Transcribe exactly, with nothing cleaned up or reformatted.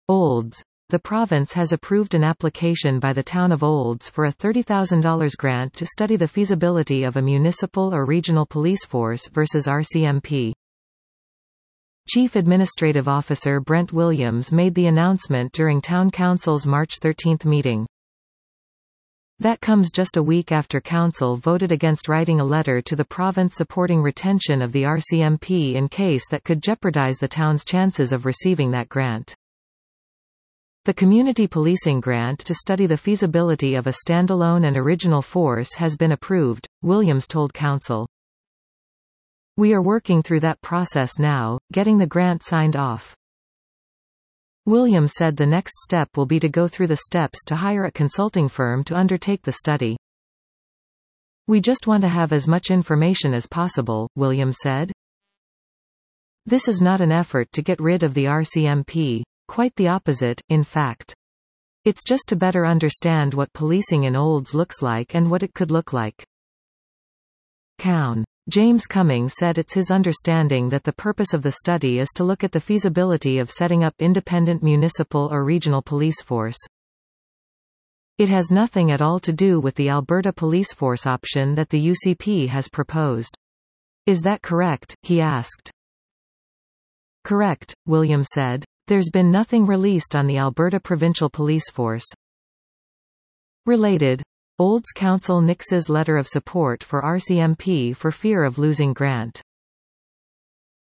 Olds. The province has approved an application by the town of Olds for a thirty thousand dollars grant to study the feasibility of a municipal or regional police force versus R C M P. Chief Administrative Officer Brent Williams made the announcement during Town Council's March thirteenth meeting. That comes just a week after Council voted against writing a letter to the province supporting retention of the R C M P in case that could jeopardize the town's chances of receiving that grant. The Community Policing Grant to study the feasibility of a standalone and original force has been approved, Williams told Council. We are working through that process now, getting the grant signed off. Williams said the next step will be to go through the steps to hire a consulting firm to undertake the study. We just want to have as much information as possible, Williams said. This is not an effort to get rid of the R C M P. Quite the opposite, in fact. It's just to better understand what policing in Olds looks like and what it could look like. Cown. James Cummings said it's his understanding that the purpose of the study is to look at the feasibility of setting up independent municipal or regional police force. It has nothing at all to do with the Alberta Police Force option that the U C P has proposed. Is that correct? He asked. Correct, Williams said. There's been nothing released on the Alberta Provincial Police Force. Related. Olds Council nixes letter of support for R C M P for fear of losing grant.